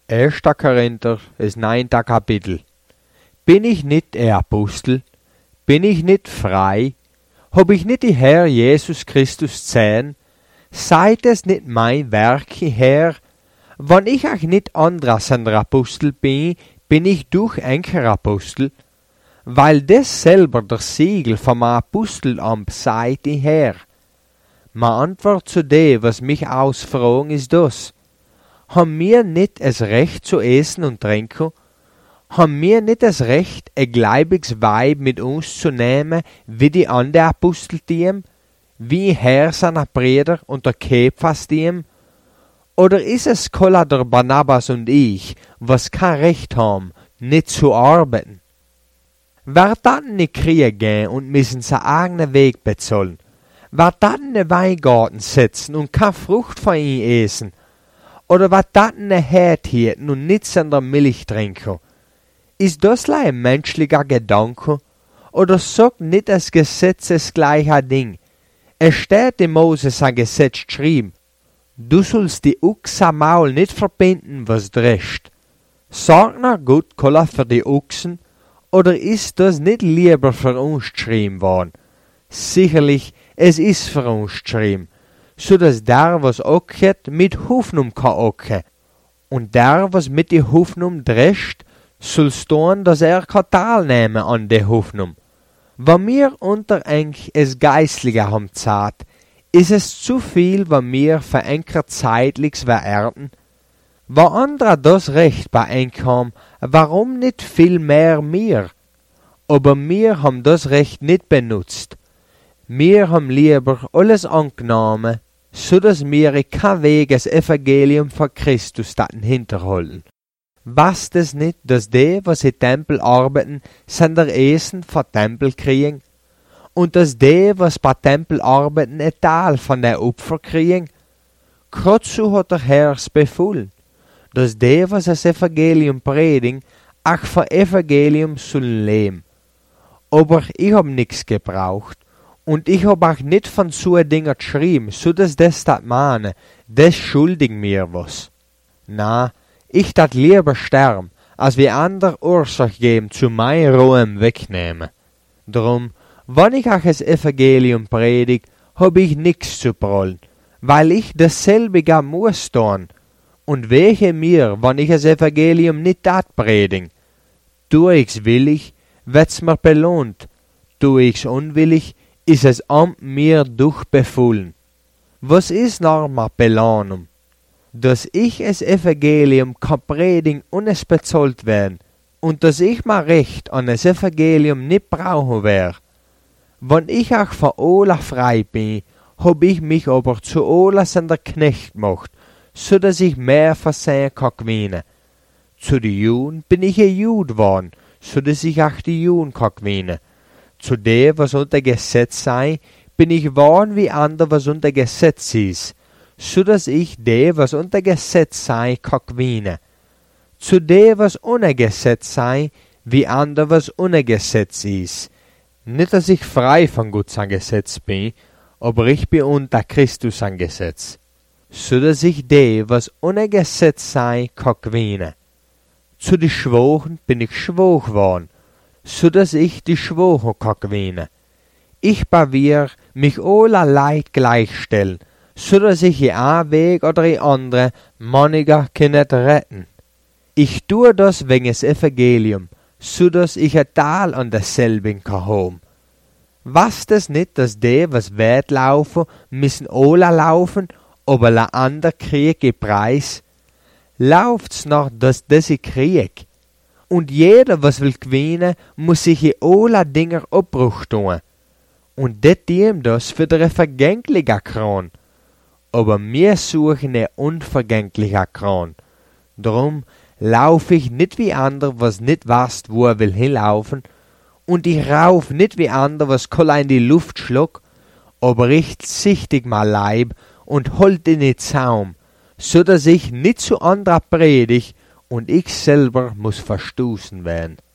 1. Korinther, das 9. Kapitel. Bin ich nicht der Apostel? Bin ich nicht frei? Hab ich nicht die Herr Jesus Christus zähn? Seid es nicht mein Werk, Herr? Wenn ich auch nicht anderes an der Apostel bin ich durch enker Apostel, weil das selber der Siegel vom Apostelamt seid, Herr. Ma Antwort zu dem, was mich ausfragen, ist das: Haben wir nicht das Recht zu essen und trinken? Haben wir nicht das Recht, ein gleibiges Weib mit uns zu nehmen, wie die anderen Apostel diem, wie Herr seiner Brüder und der Kephas diem? Oder ist es Kolla der Barnabas und ich, was kein Recht haben, nicht zu arbeiten? Wer dann nicht Krieg gehen und müssen seinen eigenen Weg bezahlen? Wer dann in den Weingarten sitzen und keine Frucht von ihm essen? Oder wer dann eine Herd hielten und nichts an der Milch trinken? Ist das ein menschlicher Gedanke? Oder sagt nicht das Gesetz das gleiche Ding? Es steht in Moses ein Gesetz geschrieben: Du sollst die Ochsen am Maul nicht verbinden, was drescht. Sagt na Gott Kolla für die Ochsen? Oder ist das nicht lieber für uns geschrieben worden? Sicherlich, es ist für uns geschrieben, so dass der, was ocket, mit Hoffnung kann ocken. Und der, was mit die Hoffnung drescht, soll's tun, dass kann teilnehmen an der Hoffnung. Wenn wir unter eng es Geistliche haben zart, ist es zu viel, wenn wir für enker zeitlichs verernten? Wenn andere das Recht bei eng haben, warum nicht viel mehr mir? Aber wir haben das Recht nicht benutzt. Wir haben lieber alles angenommen, so dass wir kein Weg das Evangelium von Christus daten hinterholen. Was das nicht, dass die, was im Tempel arbeiten, sind der Essen von Tempel kriegen? Und dass die, was bei Tempel arbeiten, ein Teil von der Opfer kriegen? Grad so hat der Herr es befohlen, dass die, was das Evangelium predigen, auch von Evangelium sollen leben. Aber ich hab nix gebraucht. Und ich hab auch nicht von so Dingen geschrieben, so dass das meine, das schuldig mir was. Na, ich dat lieber sterben, als wie ander Ursache geben zu mein Ruhm wegnehmen. Drum, wenn ich auch das Evangelium predig, hab ich nix zu prollen, weil ich dasselbige muss tun. Und wehe mir, wenn ich das Evangelium nicht dat predigen. Tu ich's willig, wird's mir belohnt. Tu ich's unwillig, ist es an mir durchbefohlen. Was ist normal Belohnung? Dass ich das Evangelium kann predigen und es bezahlt werden, und dass ich mein Recht an das Evangelium nicht brauchen werde. Wenn ich auch von Ola frei bin, hab ich mich aber zu Ola seiner Knecht gemacht, so dass ich mehr versehen kann gewinnen. Zu den Juden bin ich ein Jude geworden, so dass ich auch die Juden kann gewinnen. Zu dem, was unter Gesetz sei, bin ich geworden wie ander, was unter Gesetz ist, so dass ich dem, was unter Gesetz sei, kann gewinnen. Zu dem, was ohne Gesetz sei, wie ander, was ohne Gesetz ist. Nicht, dass ich frei von Gott an Gesetz bin, aber ich bin unter Christus an Gesetz, so dass ich dem, was ohne Gesetz sei, kann gewinnen. Zu den Schwachen bin ich schwach geworden, so dass ich die Schwachen kann gewinnen. Ich bavier mich aller Leid gleichstellen, so dass ich in einen Weg oder in andere manniger nicht retten. Ich tue das wegen des Evangelium, so dass ich ein Teil an derselben kann haben. Was das nicht, dass die, was weit laufen, müssen alle laufen, aber der andere krieg ich Preis? Lauft's noch, dass ich krieg? Und jeder, was will gewinnen, muss sich in alle Dinger Abbruch tun. Und det ihm das für der vergängliche Kron. Aber wir suchen eine unvergängliche Kron. Drum lauf ich nicht wie ander, was nicht weißt, wo will hinlaufen, und ich rauf nicht wie ander, was kolla in die Luft schluck, aber ich sichtig mein Leib und holt in den Zaum, so dass ich nicht zu anderer predig und ich selber muss verstoßen werden.